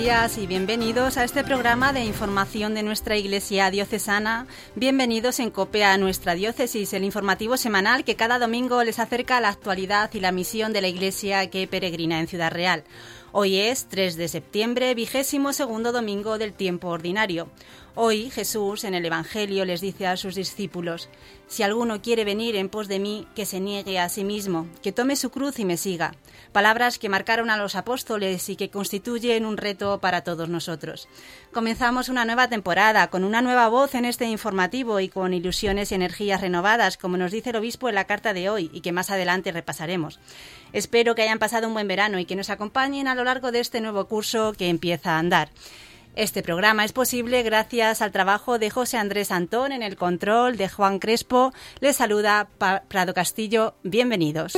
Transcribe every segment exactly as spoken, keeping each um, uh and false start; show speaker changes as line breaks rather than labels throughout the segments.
días y bienvenidos a este programa de información de nuestra Iglesia diocesana. Bienvenidos en COPE a nuestra diócesis, el informativo semanal que cada domingo les acerca a la actualidad y la misión de la Iglesia que peregrina en Ciudad Real. Hoy es tres de septiembre, vigésimo segundo domingo del tiempo ordinario. Hoy Jesús en el Evangelio les dice a sus discípulos: si alguno quiere venir en pos de mí, que se niegue a sí mismo, que tome su cruz y me siga. Palabras que marcaron a los apóstoles y que constituyen un reto para todos nosotros. Comenzamos una nueva temporada con una nueva voz en este informativo y con ilusiones y energías renovadas, como nos dice el obispo en la carta de hoy y que más adelante repasaremos. Espero que hayan pasado un buen verano y que nos acompañen a lo largo de este nuevo curso que empieza a andar. Este programa es posible gracias al trabajo de José Andrés Antón en el control, de Juan Crespo. Les saluda pa- Prado Castillo. Bienvenidos.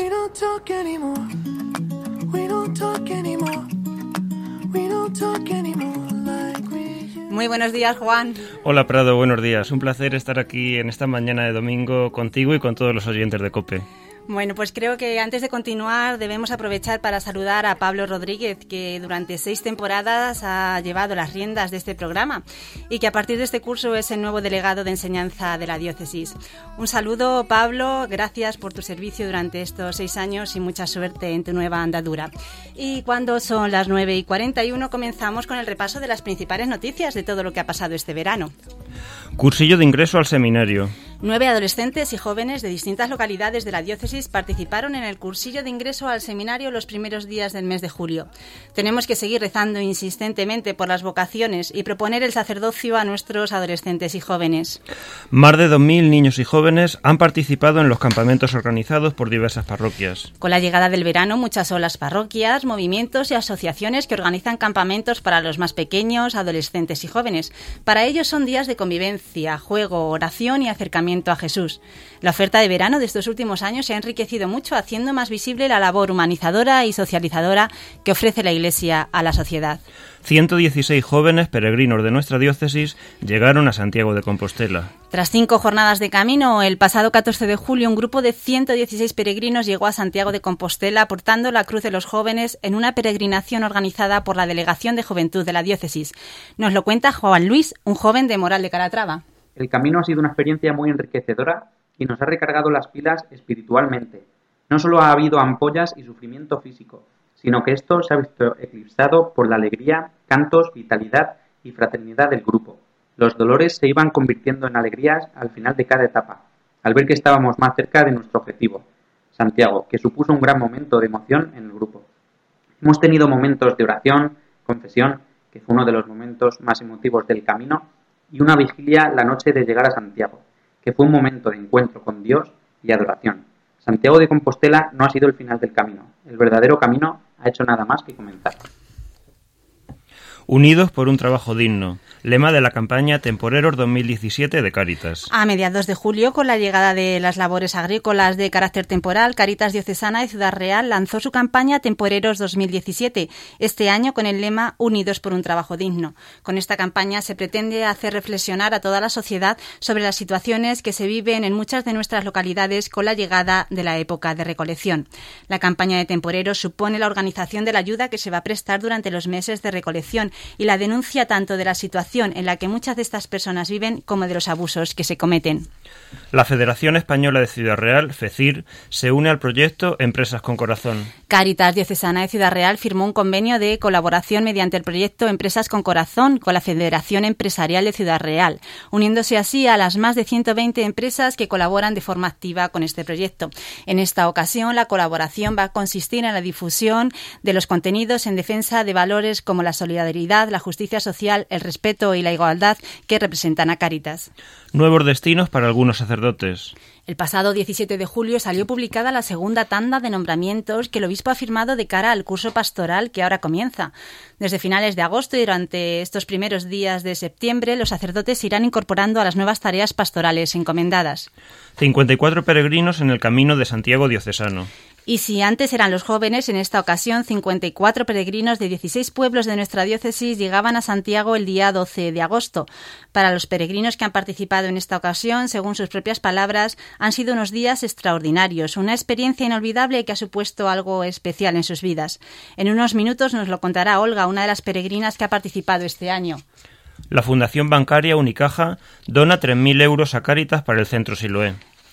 Muy buenos días, Juan.
Hola, Prado, buenos días. Un placer estar aquí en esta mañana de domingo contigo y con todos los oyentes de COPE.
Bueno, pues creo que antes de continuar debemos aprovechar para saludar a Pablo Rodríguez, que durante seis temporadas ha llevado las riendas de este programa y que a partir de este curso es el nuevo delegado de enseñanza de la diócesis. Un saludo, Pablo, gracias por tu servicio durante estos seis años y mucha suerte en tu nueva andadura. Y cuando son las nueve y cuarenta y uno comenzamos con el repaso de las principales noticias de todo lo que ha pasado este verano.
Cursillo de ingreso al seminario.
Nueve adolescentes y jóvenes de distintas localidades de la diócesis participaron en el cursillo de ingreso al seminario los primeros días del mes de julio. Tenemos que seguir rezando insistentemente por las vocaciones y proponer el sacerdocio a nuestros adolescentes y jóvenes.
Más de dos mil niños y jóvenes han participado en los campamentos organizados por diversas parroquias.
Con la llegada del verano, muchas son las parroquias, movimientos y asociaciones que organizan campamentos para los más pequeños, adolescentes y jóvenes. Para ellos son días de convivencia, juego, oración y acercamiento a Jesús. La oferta de verano de estos últimos años se ha enriquecido mucho, haciendo más visible la labor humanizadora y socializadora que ofrece la Iglesia a la sociedad.
ciento dieciséis jóvenes peregrinos de nuestra diócesis llegaron a Santiago de Compostela.
Tras cinco jornadas de camino, el pasado catorce de julio un grupo de ciento dieciséis peregrinos llegó a Santiago de Compostela portando la cruz de los jóvenes en una peregrinación organizada por la Delegación de Juventud de la diócesis. Nos lo cuenta Juan Luis, un joven de Moral de Calatrava.
El camino ha sido una experiencia muy enriquecedora y nos ha recargado las pilas espiritualmente. No solo ha habido ampollas y sufrimiento físico, sino que esto se ha visto eclipsado por la alegría, cantos, vitalidad y fraternidad del grupo. Los dolores se iban convirtiendo en alegrías al final de cada etapa, al ver que estábamos más cerca de nuestro objetivo, Santiago, que supuso un gran momento de emoción en el grupo. Hemos tenido momentos de oración, confesión, que fue uno de los momentos más emotivos del camino, y una vigilia la noche de llegar a Santiago, que fue un momento de encuentro con Dios y adoración. Santiago de Compostela no ha sido el final del camino. El verdadero camino ha hecho nada más que comenzar.
Unidos por un trabajo digno. Lema de la campaña Temporeros dos mil diecisiete de Cáritas.
A mediados de julio, con la llegada de las labores agrícolas de carácter temporal, Cáritas Diocesana de Ciudad Real lanzó su campaña Temporeros dos mil diecisiete, este año con el lema Unidos por un trabajo digno. Con esta campaña se pretende hacer reflexionar a toda la sociedad sobre las situaciones que se viven en muchas de nuestras localidades con la llegada de la época de recolección. La campaña de Temporeros supone la organización de la ayuda que se va a prestar durante los meses de recolección y la denuncia tanto de la situación en la que muchas de estas personas viven como de los abusos que se cometen.
La Federación Española de Ciudad Real, FECIR, se une al proyecto Empresas con Corazón.
Cáritas Diocesana de Ciudad Real firmó un convenio de colaboración mediante el proyecto Empresas con Corazón con la Federación Empresarial de Ciudad Real, uniéndose así a las más de ciento veinte empresas que colaboran de forma activa con este proyecto. En esta ocasión, la colaboración va a consistir en la difusión de los contenidos en defensa de valores como la solidaridad, la justicia social, el respeto y la igualdad que representan a Cáritas.
Nuevos destinos para algunos sacerdotes.
El pasado diecisiete de julio salió publicada la segunda tanda de nombramientos que el obispo ha firmado de cara al curso pastoral que ahora comienza. Desde finales de agosto y durante estos primeros días de septiembre, los sacerdotes se irán incorporando a las nuevas tareas pastorales encomendadas.
cincuenta y cuatro peregrinos en el camino de Santiago diocesano.
Y si antes eran los jóvenes, en esta ocasión cincuenta y cuatro peregrinos de dieciséis pueblos de nuestra diócesis llegaban a Santiago el día doce de agosto. Para los peregrinos que han participado en esta ocasión, según sus propias palabras, han sido unos días extraordinarios, una experiencia inolvidable que ha supuesto algo especial en sus vidas. En unos minutos nos lo contará Olga, una de las peregrinas que ha participado este año.
La Fundación Bancaria Unicaja dona tres mil euros a Cáritas para el Centro Siloé.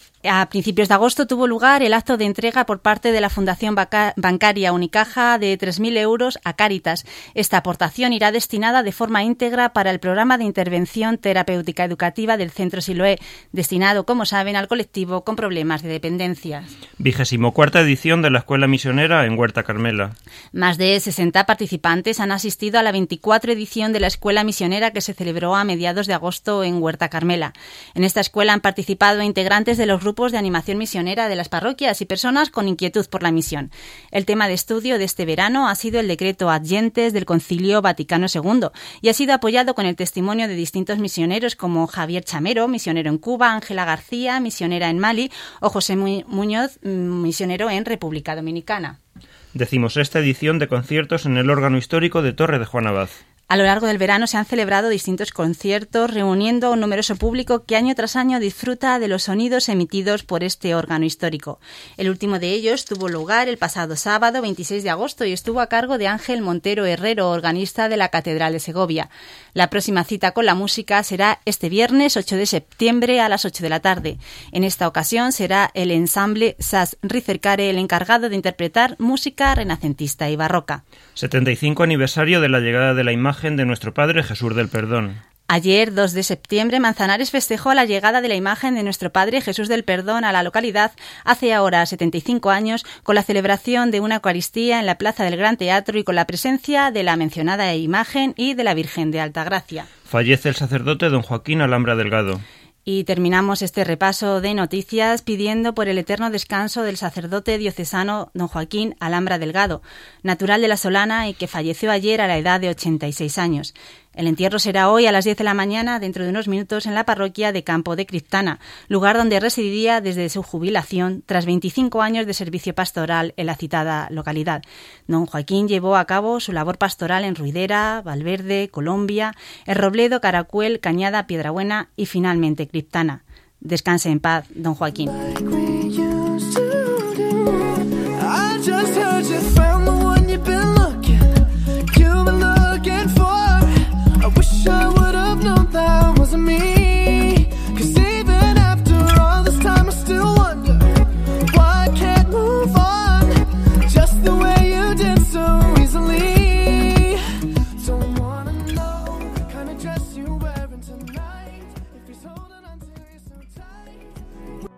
A principios de agosto tuvo lugar el acto de entrega por parte de la Fundación Bancaria Unicaja de tres mil euros a Cáritas. Esta aportación irá destinada de forma íntegra para el programa de intervención terapéutica educativa del Centro Siloé, destinado, como saben, al colectivo con problemas de dependencias.
Vigésimo cuarta edición de la Escuela Misionera en Huerta Carmela.
Más de sesenta participantes han asistido a la veinticuatro edición de la Escuela Misionera que se celebró a mediados de agosto en Huerta Carmela. En esta escuela han participado integrantes de los grupos de animación misionera de las parroquias y personas con inquietud por la misión. El tema de estudio de este verano ha sido el decreto Ad Gentes del Concilio Vaticano segundo y ha sido apoyado con el testimonio de distintos misioneros como Javier Chamero, misionero en Cuba, Ángela García, misionera en Mali, o José Muñoz, misionero en República Dominicana.
Decimosexta edición de conciertos en el órgano histórico de Torre de Juan Abad.
A lo largo del verano se han celebrado distintos conciertos, reuniendo a un numeroso público que año tras año disfruta de los sonidos emitidos por este órgano histórico. El último de ellos tuvo lugar el pasado sábado veintiséis de agosto y estuvo a cargo de Ángel Montero Herrero, organista de la Catedral de Segovia. La próxima cita con la música será este viernes ocho de septiembre a las ocho de la tarde. En esta ocasión será el ensamble Sas Ricercare el encargado de interpretar música renacentista y barroca.
setenta y cinco aniversario de la llegada de la imagen de nuestro Padre Jesús del Perdón.
Ayer, dos de septiembre, Manzanares festejó la llegada de la imagen de nuestro Padre Jesús del Perdón a la localidad hace ahora setenta y cinco años con la celebración de una Eucaristía en la Plaza del Gran Teatro y con la presencia de la mencionada imagen y de la Virgen de Altagracia.
Fallece el sacerdote don Joaquín Alhambra Delgado.
Y terminamos este repaso de noticias pidiendo por el eterno descanso del sacerdote diocesano don Joaquín Alhambra Delgado, natural de La Solana y que falleció ayer a la edad de ochenta y seis años. El entierro será hoy a las diez de la mañana, dentro de unos minutos, en la parroquia de Campo de Criptana, lugar donde residiría desde su jubilación tras veinticinco años de servicio pastoral en la citada localidad. Don Joaquín llevó a cabo su labor pastoral en Ruidera, Valverde, Colombia, El Robledo, Caracuel, Cañada, Piedrabuena y finalmente Criptana. Descanse en paz, don Joaquín.
I would have known that wasn't me. Cause even after all this time I still wonder why I can't move on just the way you did so easily. Don't wanna know the kind of dress you're wearing tonight, if he's holding on to you so tight.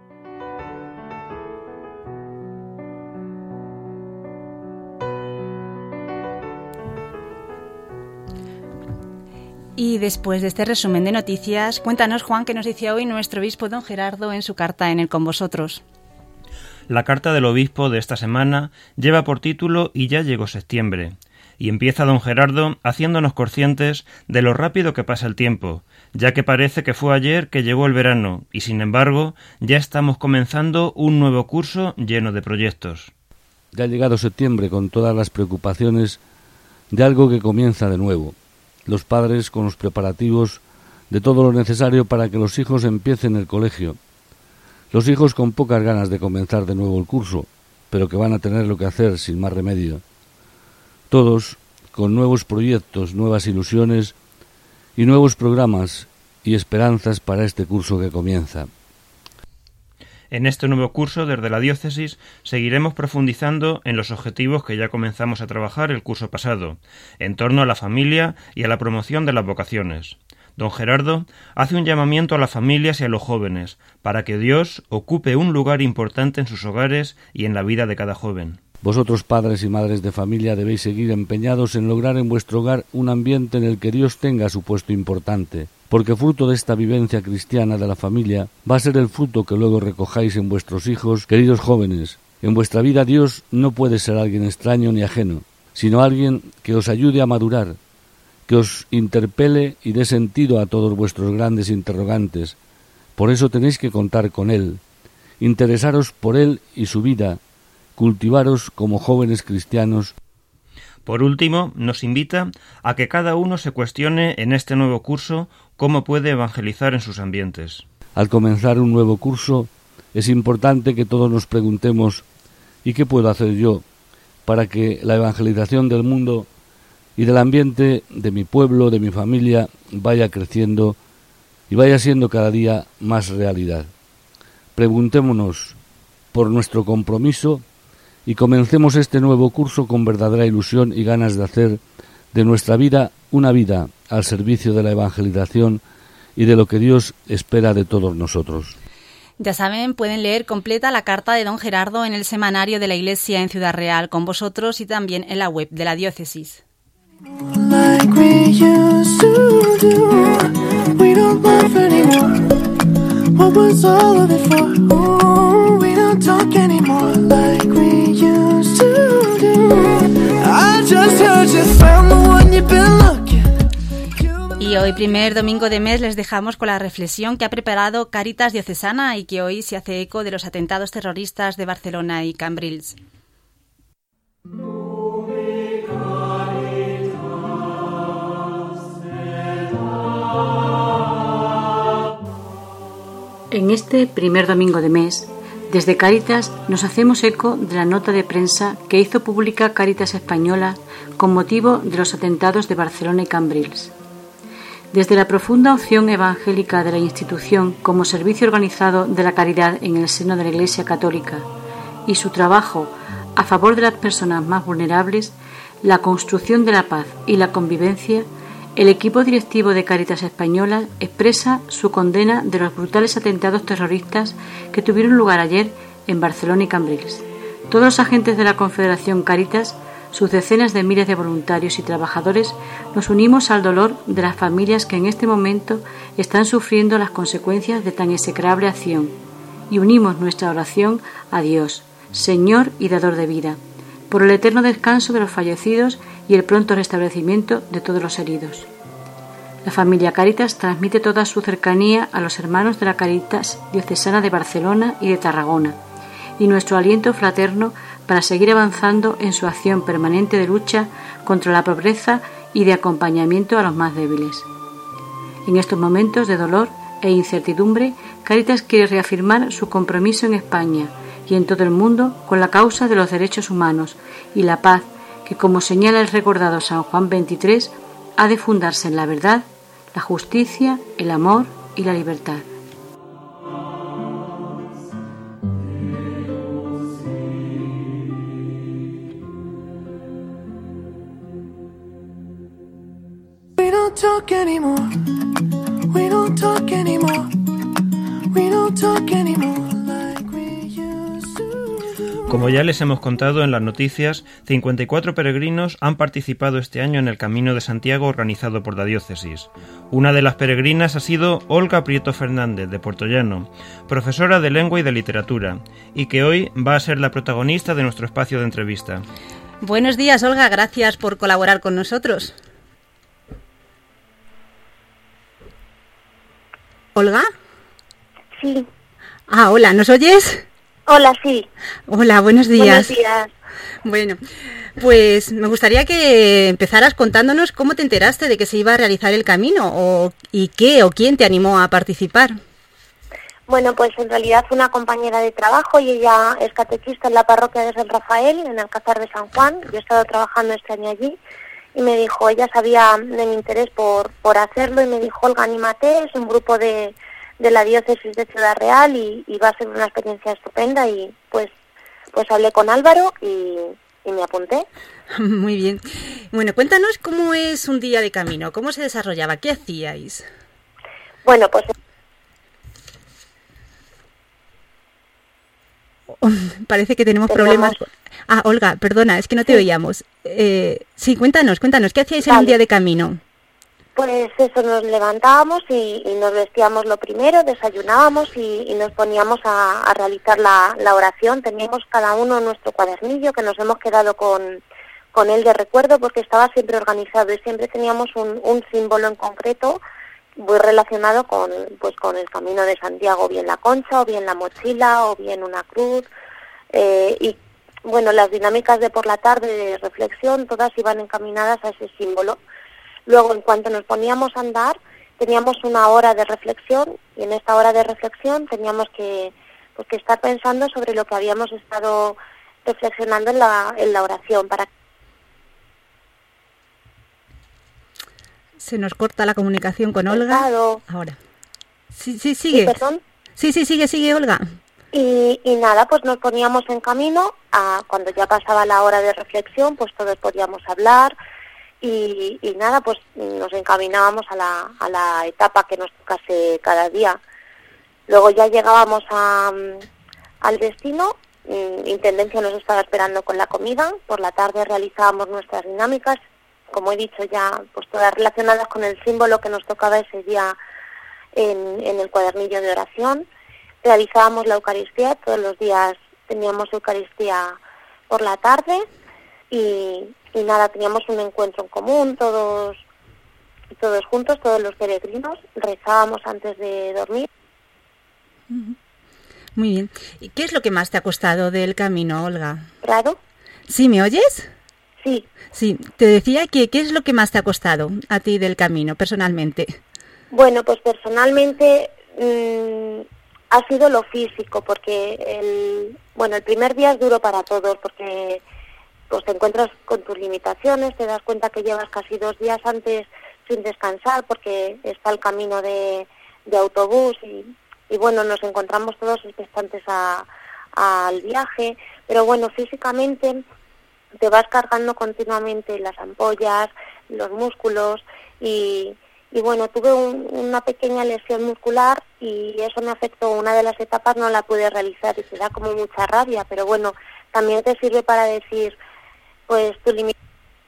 Y después de este resumen de noticias, cuéntanos, Juan, qué nos dice hoy nuestro obispo don Gerardo en su carta en el Con Vosotros.
La carta del obispo de esta semana lleva por título Y ya llegó septiembre, y empieza don Gerardo haciéndonos conscientes de lo rápido que pasa el tiempo, ya que parece que fue ayer que llegó el verano, y sin embargo ya estamos comenzando un nuevo curso lleno de proyectos.
Ya ha llegado septiembre con todas las preocupaciones de algo que comienza de nuevo. Los padres con los preparativos de todo lo necesario para que los hijos empiecen el colegio. Los hijos con pocas ganas de comenzar de nuevo el curso, pero que van a tener lo que hacer sin más remedio. Todos con nuevos proyectos, nuevas ilusiones y nuevos programas y esperanzas para este curso que comienza.
En este nuevo curso, desde la diócesis, seguiremos profundizando en los objetivos que ya comenzamos a trabajar el curso pasado, en torno a la familia y a la promoción de las vocaciones. Don Gerardo hace un llamamiento a las familias y a los jóvenes, para que Dios ocupe un lugar importante en sus hogares y en la vida de cada joven.
Vosotros, padres y madres de familia, debéis seguir empeñados en lograr en vuestro hogar un ambiente en el que Dios tenga su puesto importante, porque fruto de esta vivencia cristiana de la familia va a ser el fruto que luego recojáis en vuestros hijos, queridos jóvenes. En vuestra vida Dios no puede ser alguien extraño ni ajeno, sino alguien que os ayude a madurar, que os interpele y dé sentido a todos vuestros grandes interrogantes. Por eso tenéis que contar con Él, interesaros por Él y su vida, cultivaros como jóvenes cristianos.
Por último, nos invita a que cada uno se cuestione en este nuevo curso cómo puede evangelizar en sus ambientes.
Al comenzar un nuevo curso, es importante que todos nos preguntemos ¿y qué puedo hacer yo para que la evangelización del mundo y del ambiente de mi pueblo, de mi familia, vaya creciendo y vaya siendo cada día más realidad? Preguntémonos por nuestro compromiso y comencemos este nuevo curso con verdadera ilusión y ganas de hacer de nuestra vida una vida al servicio de la evangelización y de lo que Dios espera de todos nosotros.
Ya saben, pueden leer completa la carta de don Gerardo en el semanario de la Iglesia en Ciudad Real con vosotros y también en la web de la diócesis.
Like we used to do, we don't laugh anymore. What was all of it for? Ooh, we don't talk anymore like we used to do. I just heard you found the one you've been looking.
Y hoy, primer domingo de mes, les dejamos con la reflexión que ha preparado Cáritas Diocesana y que hoy se hace eco de los atentados terroristas de Barcelona y Cambrils.
En este primer domingo de mes, desde Cáritas nos hacemos eco de la nota de prensa que hizo pública Cáritas Española con motivo de los atentados de Barcelona y Cambrils. Desde la profunda opción evangélica de la institución como servicio organizado de la caridad en el seno de la Iglesia Católica y su trabajo a favor de las personas más vulnerables, la construcción de la paz y la convivencia, el equipo directivo de Cáritas Española expresa su condena de los brutales atentados terroristas que tuvieron lugar ayer en Barcelona y Cambrils. Todos los agentes de la Confederación Cáritas, sus decenas de miles de voluntarios y trabajadores, nos unimos al dolor de las familias que en este momento están sufriendo las consecuencias de tan execrable acción y unimos nuestra oración a Dios, Señor y Dador de vida, por el eterno descanso de los fallecidos y el pronto restablecimiento de todos los heridos. La familia Cáritas transmite toda su cercanía a los hermanos de la Cáritas Diocesana de Barcelona y de Tarragona, y nuestro aliento fraterno para seguir avanzando en su acción permanente de lucha contra la pobreza y de acompañamiento a los más débiles. En estos momentos de dolor e incertidumbre, Cáritas quiere reafirmar su compromiso en España y en todo el mundo con la causa de los derechos humanos y la paz, que, como señala el recordado San Juan veintitrés, ha de fundarse en la verdad, la justicia, el amor y la libertad.
We don't talk anymore. We don't talk anymore. We don't talk anymore like we used to do.
Como ya les hemos contado en las noticias, cincuenta y cuatro peregrinos han participado este año en el Camino de Santiago organizado por la diócesis. Una de las peregrinas ha sido Olga Prieto Fernández, de Puertollano, profesora de lengua y de literatura, y que hoy va a ser la protagonista de nuestro espacio de entrevista.
Buenos días, Olga, gracias por colaborar con nosotros. ¿Olga?
Sí.
Ah, hola, ¿nos oyes?
Hola, sí.
Hola, buenos días.
Buenos días.
Bueno, pues me gustaría que empezaras contándonos cómo te enteraste de que se iba a realizar el camino o, y qué o quién te animó a participar.
Bueno, pues en realidad fue una compañera de trabajo y ella es catequista en la parroquia de San Rafael, en Alcázar de San Juan. Yo he estado trabajando este año allí y me dijo, ella sabía de mi interés por, por hacerlo y me dijo, Olga, anímate, es un grupo de, de la diócesis de Ciudad Real y, y va a ser una experiencia estupenda y pues pues hablé con Álvaro y, y me apunté.
Muy bien. Bueno, cuéntanos cómo es un día de camino, cómo se desarrollaba, qué hacíais.
Bueno, pues...
Parece que tenemos problemas. Ah, Olga, perdona, es que no te sí. oíamos. Eh, sí, cuéntanos, cuéntanos, ¿qué hacíais vale. en un día de camino?
Pues eso, nos levantábamos y, y nos vestíamos lo primero, desayunábamos y, y nos poníamos a, a realizar la, la oración. Teníamos cada uno nuestro cuadernillo que nos hemos quedado con, con él de recuerdo porque estaba siempre organizado y siempre teníamos un, un símbolo en concreto muy relacionado con pues con el Camino de Santiago, bien la concha o bien la mochila o bien una cruz, eh, y bueno, las dinámicas de por la tarde de reflexión, todas iban encaminadas a ese símbolo. Luego, en cuanto nos poníamos a andar, teníamos una hora de reflexión, y en esta hora de reflexión teníamos que, pues, que estar pensando sobre lo que habíamos estado reflexionando en la, en la oración. Para
Se nos corta la comunicación con Olga.
Estado.
Ahora. Sí, sí, sigue.
¿Sí, perdón?
Sí, sí, sigue, sigue, Olga.
Y, y nada, pues nos poníamos en camino a cuando ya pasaba la hora de reflexión, pues todos podíamos hablar y, y nada, pues nos encaminábamos a la, a la etapa que nos tocase cada día. Luego ya llegábamos a, al destino, Intendencia nos estaba esperando con la comida, por la tarde realizábamos nuestras dinámicas, como he dicho ya, pues todas relacionadas con el símbolo que nos tocaba ese día en, en el cuadernillo de oración. Realizábamos la Eucaristía, todos los días teníamos Eucaristía por la tarde y, y nada, teníamos un encuentro en común, todos, todos juntos, todos los peregrinos, rezábamos antes de dormir.
Muy bien. ¿Y qué es lo que más te ha costado del camino, Olga?
¿Prado?
¿Sí, me oyes?
Sí.
Sí, te decía que ¿qué es lo que más te ha costado a ti del camino, personalmente?
Bueno, pues personalmente mmm, ha sido lo físico, porque el bueno el primer día es duro para todos, porque pues te encuentras con tus limitaciones, te das cuenta que llevas casi dos días antes sin descansar, porque está el camino de, de autobús y, y bueno, nos encontramos todos expectantes a, a, al viaje, pero bueno, físicamente te vas cargando continuamente las ampollas, los músculos y, y bueno, tuve un, una pequeña lesión muscular y eso me afectó. Una de las etapas no la pude realizar y te da como mucha rabia, pero bueno, también te sirve para decir, pues tu límite.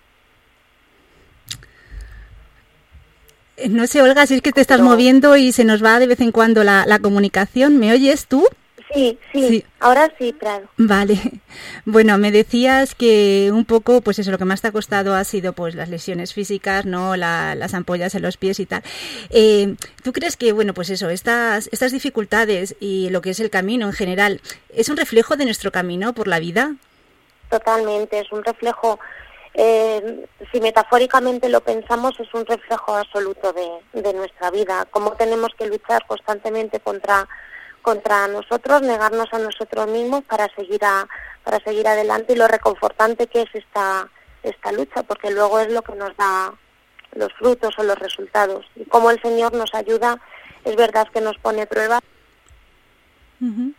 No sé, Olga, si es que te estás
no.
moviendo y se nos va de vez en cuando la, la comunicación. ¿Me oyes tú?
Sí, sí,
sí,
ahora sí, Prado.
Vale. Bueno, me decías que un poco, pues eso, lo que más te ha costado ha sido pues las lesiones físicas, ¿no? La, las ampollas en los pies y tal. Eh, ¿Tú crees que, bueno, pues eso, estas, estas dificultades y lo que es el camino en general, es un reflejo de nuestro camino por la vida?
Totalmente, es un reflejo, eh, si metafóricamente lo pensamos, es un reflejo absoluto de, de nuestra vida. Cómo tenemos que luchar constantemente contra contra nosotros, negarnos a nosotros mismos para seguir a, para seguir adelante, y lo reconfortante que es esta esta lucha, porque luego es lo que nos da los frutos o los resultados. Y cómo el Señor nos ayuda, es verdad que nos pone pruebas.
Uh-huh.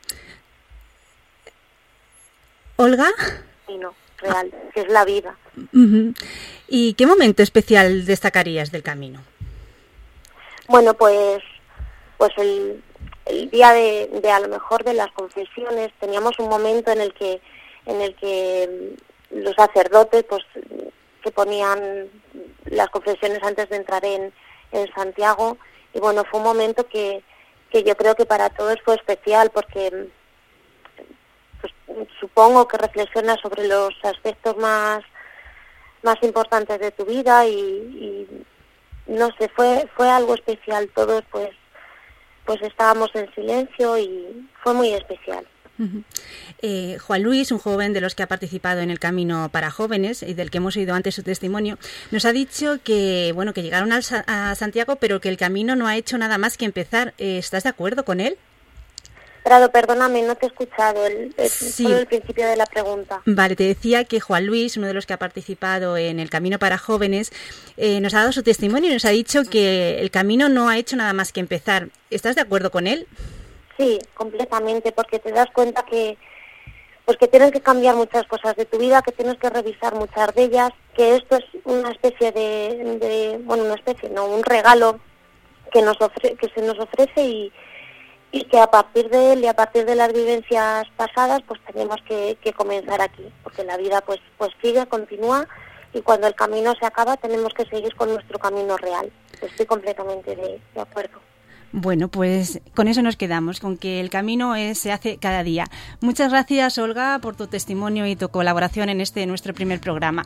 ¿Olga?
Sí, no, real, que es la vida.
Uh-huh. ¿Y qué momento especial destacarías del camino?
Bueno, pues pues el el día de, de a lo mejor de las confesiones, teníamos un momento en el que en el que los sacerdotes pues que ponían las confesiones antes de entrar en, en Santiago, y bueno, fue un momento que, que yo creo que para todos fue especial, porque pues, supongo que reflexionas sobre los aspectos más más importantes de tu vida y, y no sé, fue fue algo especial. Todos pues pues estábamos en silencio y fue muy especial.
Uh-huh. Eh, Juan Luis, un joven de los que ha participado en el Camino para Jóvenes y del que hemos oído antes su testimonio, nos ha dicho que bueno que llegaron al, a Santiago, pero que el camino no ha hecho nada más que empezar. Eh, ¿Estás de acuerdo con él?
Prado, perdóname, no te he escuchado el, el,
sí.
solo el principio de la pregunta.
Vale, te decía que Juan Luis, uno de los que ha participado en el Camino para Jóvenes, eh, nos ha dado su testimonio y nos ha dicho que el camino no ha hecho nada más que empezar. ¿Estás de acuerdo con él?
Sí, completamente, porque te das cuenta que pues que tienes que cambiar muchas cosas de tu vida, que tienes que revisar muchas de ellas, que esto es una especie de, de bueno, una especie, no, un regalo que nos ofre, que se nos ofrece y y que a partir de él y a partir de las vivencias pasadas pues tenemos que, que comenzar aquí, porque la vida pues pues sigue, continúa, y cuando el camino se acaba tenemos que seguir con nuestro camino real. Estoy completamente de, de acuerdo.
Bueno, pues con eso nos quedamos, con que el camino es, se hace cada día. Muchas gracias, Olga, por tu testimonio y tu colaboración en este nuestro primer programa.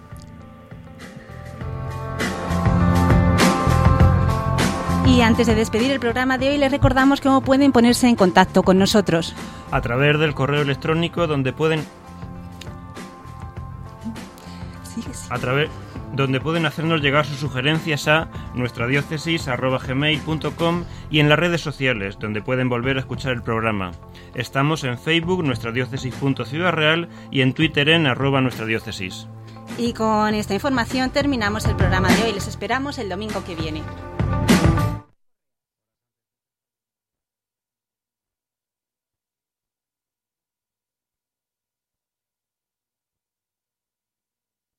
Y antes de despedir el programa de hoy, les recordamos cómo pueden ponerse en contacto con nosotros.
A través del correo electrónico, donde pueden a través donde pueden hacernos llegar sus sugerencias a nuestradiócesis arroba gmail punto com y en las redes sociales, donde pueden volver a escuchar el programa. Estamos en Facebook, nuestradiócesis.ciudadreal, y en Twitter en arroba nuestradiócesis.
Y con esta información terminamos el programa de hoy. Les esperamos el domingo que viene.